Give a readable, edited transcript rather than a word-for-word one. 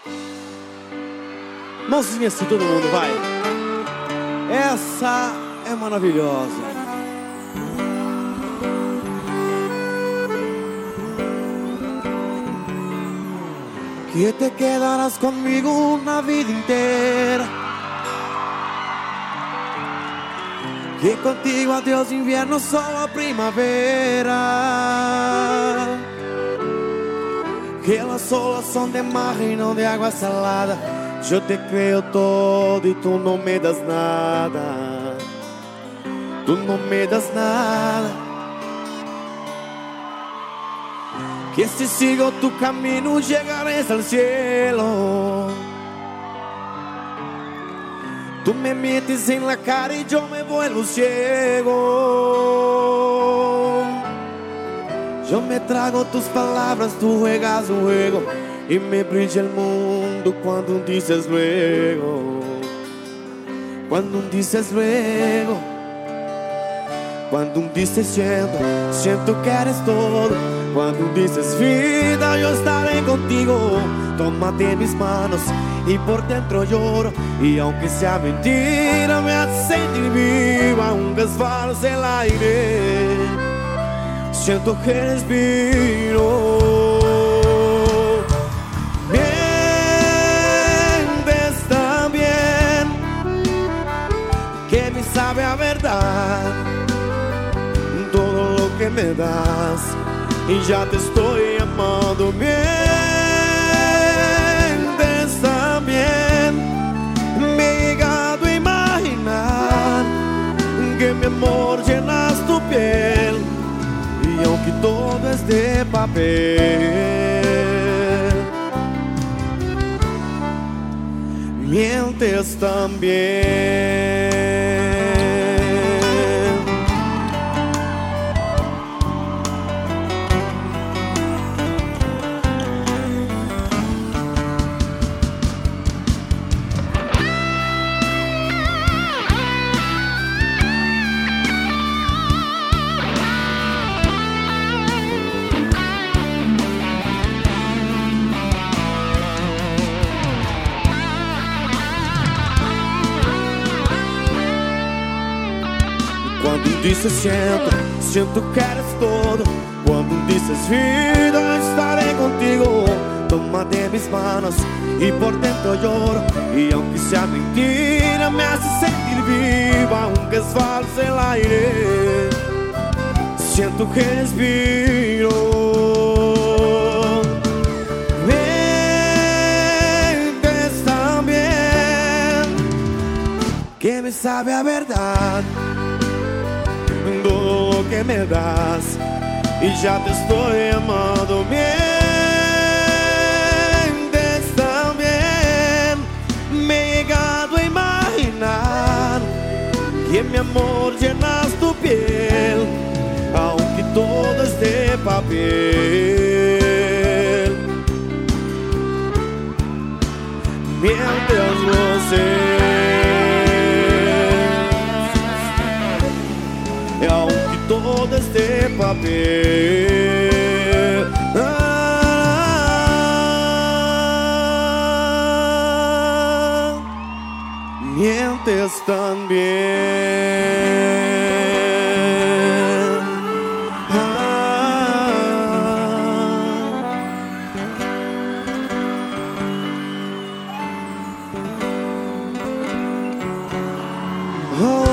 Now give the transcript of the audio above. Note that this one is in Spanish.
Mãozinha assim, todo mundo, vai. Essa é maravilhosa. Que te quedarás conmigo una vida entera. Que contigo adiós invierno, solo primavera. Que las olas son de mar y no de agua salada. Yo te creo todo y tú no me das nada. Tú no me das nada. Que si sigo tu camino llegaré al cielo. Tú me metes en la cara y yo me vuelvo ciego. Yo me trago tus palabras, tú juegas un juego y me brilla el mundo cuando dices luego. Cuando dices luego. Cuando dices siento que eres todo. Cuando dices vida, yo estaré contigo. Tómate mis manos y por dentro lloro. Y aunque sea mentira, me hace sentir viva. Aunque es falso el aire, siento que respiro. Mientes tan bien que me sabe a verdad todo lo que me das. Y ya te estoy amando. Mientes también. Me he llegado a imaginar que mi amor llenas tu piel. Y aunque todo es de papel, mientes también. Quando dices siento que eres todo. Quando dices vida, estaré contigo. Tómate mis manos y por dentro lloro. Y aunque sea mentira, me hace sentir viva. Aunque es falso el aire, siento que respiro. Mientes también que me sabe a verdad todo lo que me das. Y ya te estoy amando. Mientes también. Me he llegado a imaginar que mi amor llenas tu piel. Aunque todo es de papel, mientes, lo sé. Aunque todo es de papel, mientes también. Oh.